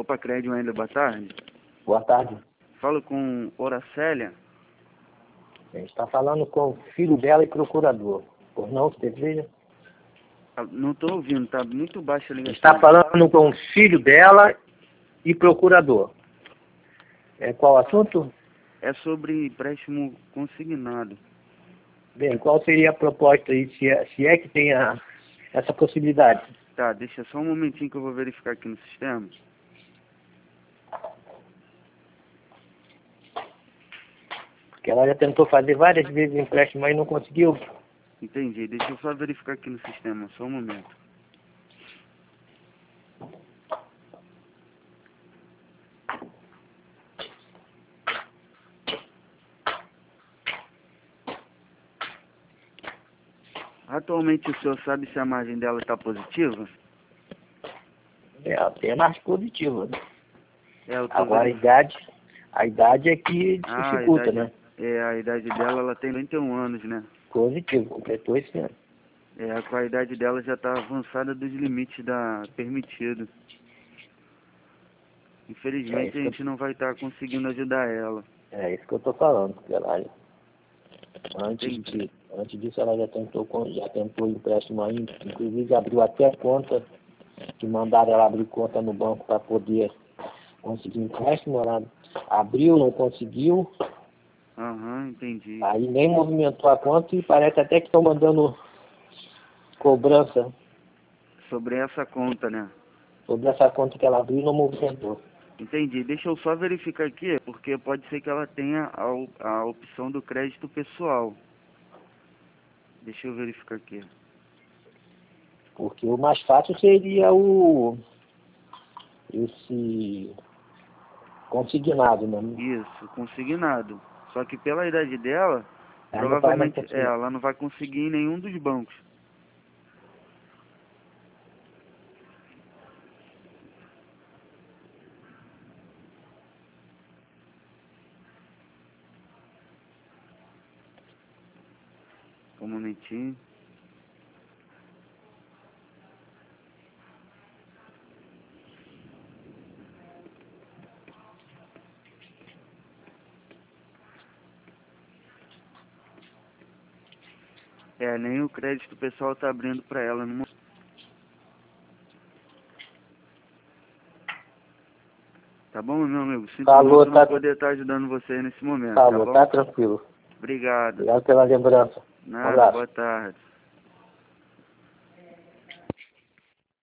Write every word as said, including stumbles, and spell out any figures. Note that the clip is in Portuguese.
Copa Crédito ainda, boa tarde. Boa tarde. Falo com Oracélia. A gente está falando com o filho dela e procurador. Por não, Pedrinho? Não estou ouvindo, tá muito baixa a ligação. Está falando com o filho dela e procurador. É qual assunto? É sobre empréstimo consignado. Bem, qual seria a proposta aí, se é, se é que tem a, essa possibilidade? Tá, deixa só um momentinho que eu vou verificar aqui no sistema. Porque ela já tentou fazer várias vezes empréstimo, mas não conseguiu. Entendi, deixa eu só verificar aqui no sistema, só um momento. Atualmente o senhor sabe se a margem dela está positiva? É, até mais positiva. Né? É, eu tô Agora a idade, a idade é que ah, dificulta, a idade, né? É, a idade dela, ela tem noventa e um anos, né? Positivo, completou esse ano. É, a qualidade dela já está avançada dos limites da permitido. Infelizmente É a gente eu, não vai estar conseguindo ajudar ela. é isso que eu tô falando, porque ela, antes, Entendi. de, antes disso ela já tentou, já tentou empréstimo ainda, inclusive abriu até conta, que mandaram ela abrir conta no banco para poder conseguir empréstimo, ela abriu, não conseguiu, Aham, uhum, entendi. aí nem movimentou a conta e parece até que estão mandando cobrança Sobre essa conta, né? sobre essa conta que ela abriu e não movimentou. Entendi. Deixa eu só verificar aqui, porque pode ser que ela tenha a, op- a opção do crédito pessoal. Deixa eu verificar aqui. Porque o mais fácil seria o esse consignado, né? Isso, consignado. Só que pela idade dela, Ela não vai mais provavelmente é, conseguir. ela não vai conseguir em nenhum dos bancos. Um momentinho. É, nem o crédito pessoal tá abrindo para ela no momento. Tá bom, meu amigo? Sinto Falou, muito tá, não poder estar ajudando você nesse momento, tá falou, bom? tá tranquilo. Obrigado. Obrigado pela lembrança. Um Nada, abraço. boa tarde.